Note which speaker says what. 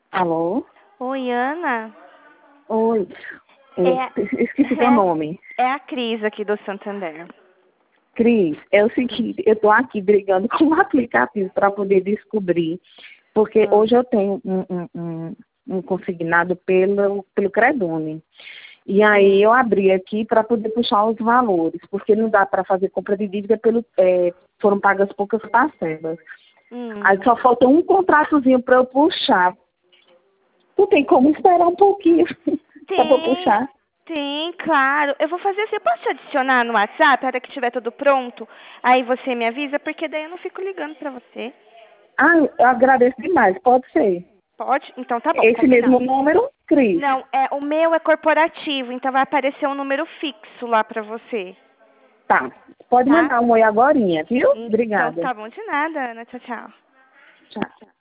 Speaker 1: Alô?
Speaker 2: Oi, Ana.
Speaker 1: Oi.
Speaker 2: É,
Speaker 1: Esqueci teu nome.
Speaker 2: é a Cris aqui do Santander.
Speaker 1: Cris, é o seguinte, eu tô aqui brigando com o aplicativo para poder descobrir, porque
Speaker 2: Hum.
Speaker 1: hoje eu tenho um consignado pelo Credome. E aí eu abri aqui para poder puxar os valores, porque não dá para fazer compra de dívida foram pagas poucas parcelas.
Speaker 2: Hum.
Speaker 1: Aí só falta um contratozinho para eu puxar. Tu tem como esperar um pouquinho para eu
Speaker 2: Tem,
Speaker 1: puxar?
Speaker 2: tem, claro. Eu vou fazer assim, eu posso te adicionar no WhatsApp, a hora que estiver tudo pronto? Aí você me avisa, porque daí eu não fico ligando pra você.
Speaker 1: Ah, eu agradeço demais, pode ser.
Speaker 2: Pode? Então tá bom,
Speaker 1: Esse mesmo
Speaker 2: combinado.
Speaker 1: número, Cris.
Speaker 2: Não, o meu é corporativo, então vai aparecer um número fixo lá pra você,
Speaker 1: Tá. Pode
Speaker 2: tá?
Speaker 1: mandar um oi agorinha, viu?
Speaker 2: Então
Speaker 1: Obrigada.
Speaker 2: tá bom, de nada, Ana. Tchau, tchau.
Speaker 1: Tchau.